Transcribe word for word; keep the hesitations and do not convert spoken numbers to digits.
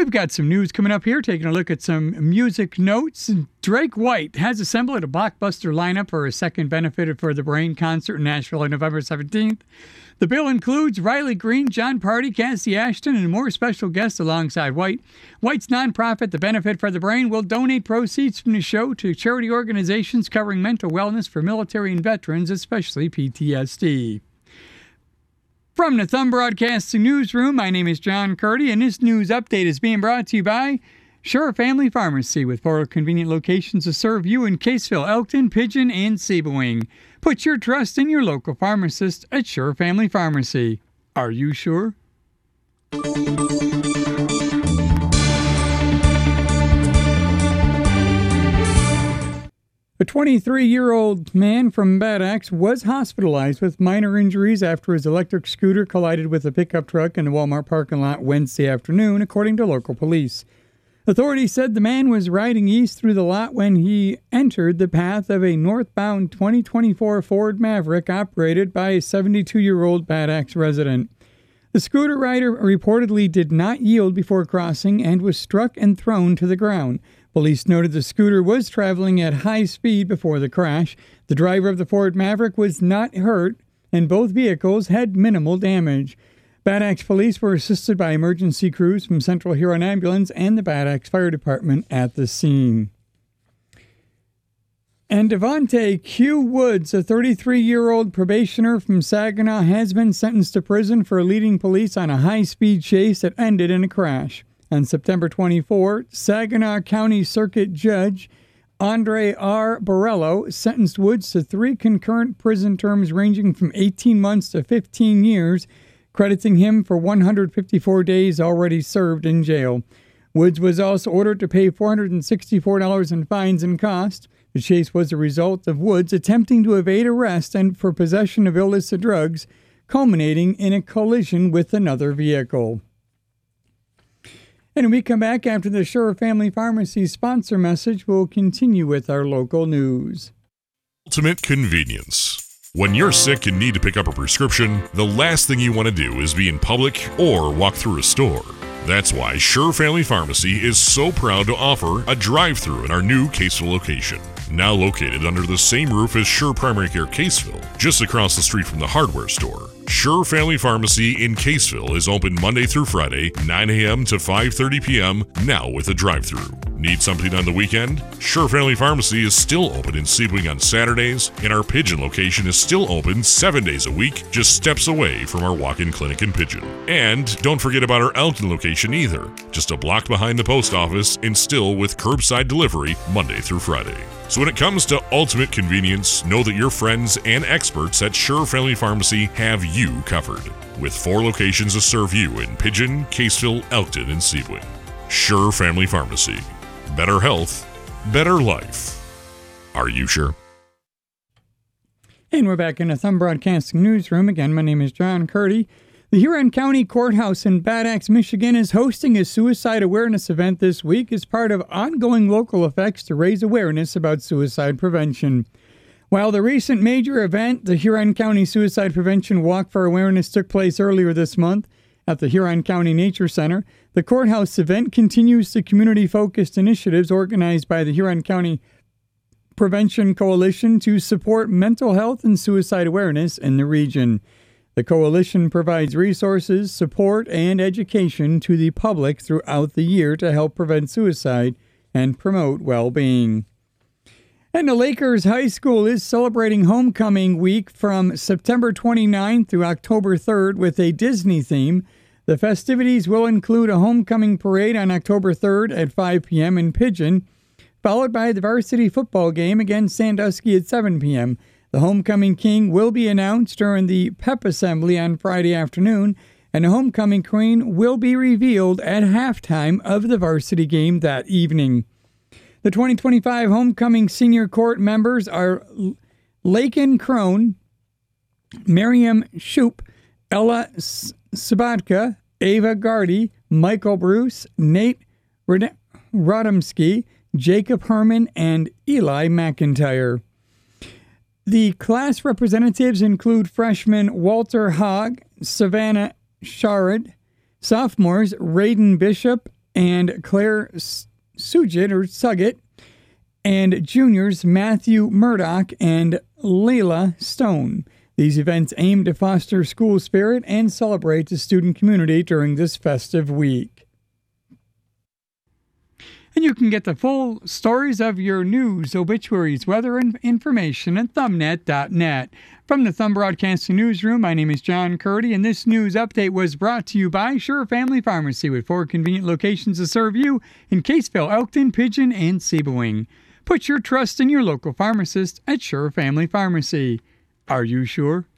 We've got some news coming up here, taking a look at some music notes. Drake White has assembled a blockbuster lineup for a second Benefit for the Brain concert in Nashville on November seventeenth. The bill includes Riley Green, John Party, Cassie Ashton, and more special guests alongside White. White's nonprofit, the Benefit for the Brain, will donate proceeds from the show to charity organizations covering mental wellness for military and veterans, especially P T S D. From the Thumb Broadcasting Newsroom, my name is John Curdy, and this news update is being brought to you by Sure Family Pharmacy, with four convenient locations to serve you in Caseville, Elkton, Pigeon, and Sebring. Put your trust in your local pharmacist at Sure Family Pharmacy. Are you sure? A twenty-three-year-old man from Bad Axe was hospitalized with minor injuries after his electric scooter collided with a pickup truck in the Walmart parking lot Wednesday afternoon, according to local police. Authorities said the man was riding east through the lot when he entered the path of a northbound twenty twenty-four Ford Maverick operated by a seventy-two-year-old Bad Axe resident. The scooter rider reportedly did not yield before crossing and was struck and thrown to the ground. Police noted the scooter was traveling at high speed before the crash. The driver of the Ford Maverick was not hurt, and both vehicles had minimal damage. Bad Axe police were assisted by emergency crews from Central Huron Ambulance and the Bad Axe Fire Department at the scene. And Devontae Q. Woods, a thirty-three-year-old probationer from Saginaw, has been sentenced to prison for leading police on a high-speed chase that ended in a crash. On September twenty-fourth, Saginaw County Circuit Judge Andre R. Borello sentenced Woods to three concurrent prison terms ranging from eighteen months to fifteen years, crediting him for one hundred fifty-four days already served in jail. Woods was also ordered to pay four hundred sixty-four dollars in fines and costs. The chase was a result of Woods attempting to evade arrest and for possession of illicit drugs, culminating in a collision with another vehicle. And when we come back after the Sure Family Pharmacy sponsor message, we'll continue with our local news. Ultimate convenience. When you're sick and need to pick up a prescription, the last thing you want to do is be in public or walk through a store. That's why Sure Family Pharmacy is so proud to offer a drive-thru in our new Caseville location. Now located under the same roof as Sure Primary Care Caseville, just across the street from the hardware store. Sure Family Pharmacy in Caseville is open Monday through Friday, nine a.m. to five thirty p.m., now with a drive-thru. Need something on the weekend? Sure Family Pharmacy is still open in Sebring on Saturdays, and our Pigeon location is still open seven days a week, just steps away from our walk-in clinic in Pigeon. And don't forget about our Elkton location either, just a block behind the post office and still with curbside delivery Monday through Friday. So when it comes to ultimate convenience, know that your friends and experts at Sure Family Pharmacy have you covered, with four locations to serve you in Pigeon, Caseville, Elkton, and Sebring. Sure Family Pharmacy. Better health, better life. Are you sure? And we're back in the Thumb Broadcasting Newsroom. Again, my name is John Curdy. The Huron County Courthouse in Bad Axe, Michigan is hosting a suicide awareness event this week as part of ongoing local efforts to raise awareness about suicide prevention. While the recent major event, the Huron County Suicide Prevention Walk for Awareness, took place earlier this month at the Huron County Nature Center, the courthouse event continues the community-focused initiatives organized by the Huron County Prevention Coalition to support mental health and suicide awareness in the region. The coalition provides resources, support, and education to the public throughout the year to help prevent suicide and promote well-being. And the Lakers High School is celebrating Homecoming Week from September twenty-ninth through October third with a Disney theme. The festivities will include a homecoming parade on October third at five p.m. in Pigeon, followed by the varsity football game against Sandusky at seven p.m. The homecoming king will be announced during the pep assembly on Friday afternoon, and the homecoming queen will be revealed at halftime of the varsity game that evening. The twenty twenty-five homecoming senior court members are Lakin Crone, Miriam Shoup, Ella Sabatka, Ava Gardy, Michael Bruce, Nate Rodomsky, Jacob Herman, and Eli McIntyre. The class representatives include freshmen Walter Hogg, Savannah Sharad, sophomores Raiden Bishop, and Claire Sugit or Suggett, and juniors Matthew Murdoch and Layla Stone. These events aim to foster school spirit and celebrate the student community during this festive week. And you can get the full stories of your news, obituaries, weather, and information at thumbnet dot net. From the Thumb Broadcasting Newsroom, my name is John Curdy, and this news update was brought to you by Sure Family Pharmacy, with four convenient locations to serve you in Caseville, Elkton, Pigeon, and Sebowing. Put your trust in your local pharmacist at Sure Family Pharmacy. Are you sure?